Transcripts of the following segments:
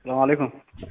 السلام عليكم.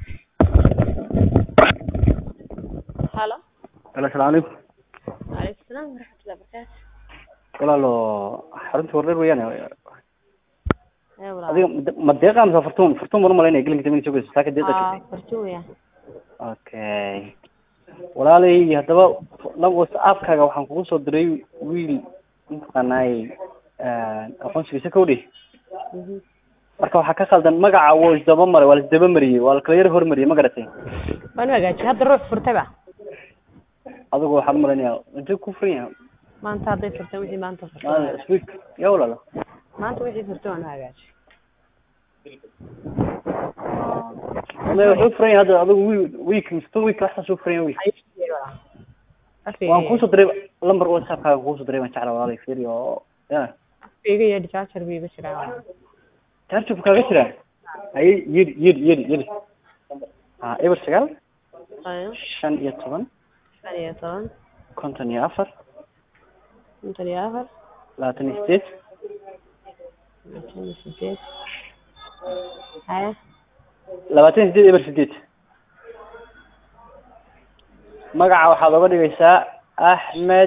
هلا. السلام عليكم. وعليكم السلام ورحمة الله وبركاته. walaalo xarunta wareer weeyaan walaal. adiga ma deeqaan fartuun mar malaynay gelinka tamina joogayso saaka deeqa jirtay fartuun weeyaan. okay walaalay hadaba WhatsApp-kaaga waxaan kugu soo diray wiil intaanay aqoonsigiisa ka wadi marka waxa ka khaldan magaca wuu isdaba maray waa isdaba mariyay waa kala yar hormariyay ma garatay waan hagaajiyay hadda ruux furtay ba adigu waxaan malaynayaa inta ku furan maanta hadday furtay wixii maanta furtay speak ya walaalo maanta wixii furtay waan hagaajiyay ma wuxuu furan hada adigu week wax soo furan week waan ku soo diray lambar WhatsApp-kaaga ku soo diray waan jeclaa walaalay fiiriyo ya fiiriyo ya charger biiga jiraa charger kaaga jira ay yiri eber sagaal 15 konton iyo afar labaatan iyo sideed eber sideed magaca waxaad oga dhigaysaa axmed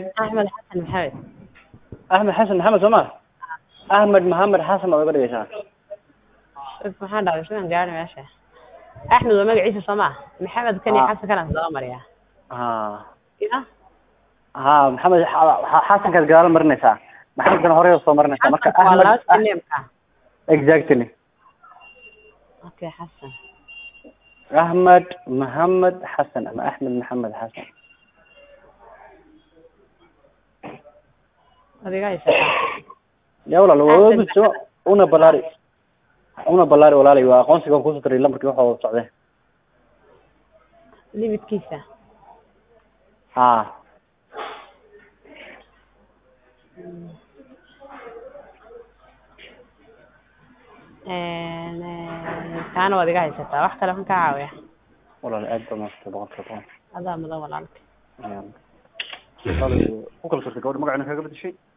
xasan maxamed soo ma axmed maxamed xasan baad oga dhigaysaa maxaa dhacday sidaan gaarnay meesha axmed waa magaciisa soo ma maxamed kan iyo xasan kana soo mariya ya محمد حسن كان قال مرنسا محمد كان هوري soo marnaysa marka Ahmed exactly okay حسن Ahmed محمد حسن ama Ahmed محمد حسن adiga aysa ya walaal waa biso una balaari walaalay waa aqoonsiga ku soo diray lambarkii waxa uu socday limitkiisa كان وادي قاعد ستا واحد كلام كعاوية والله الأب ما استبغت هذا مضى ولا لك قالوا بكرة تقول ما قاعد نفهم قبل شيء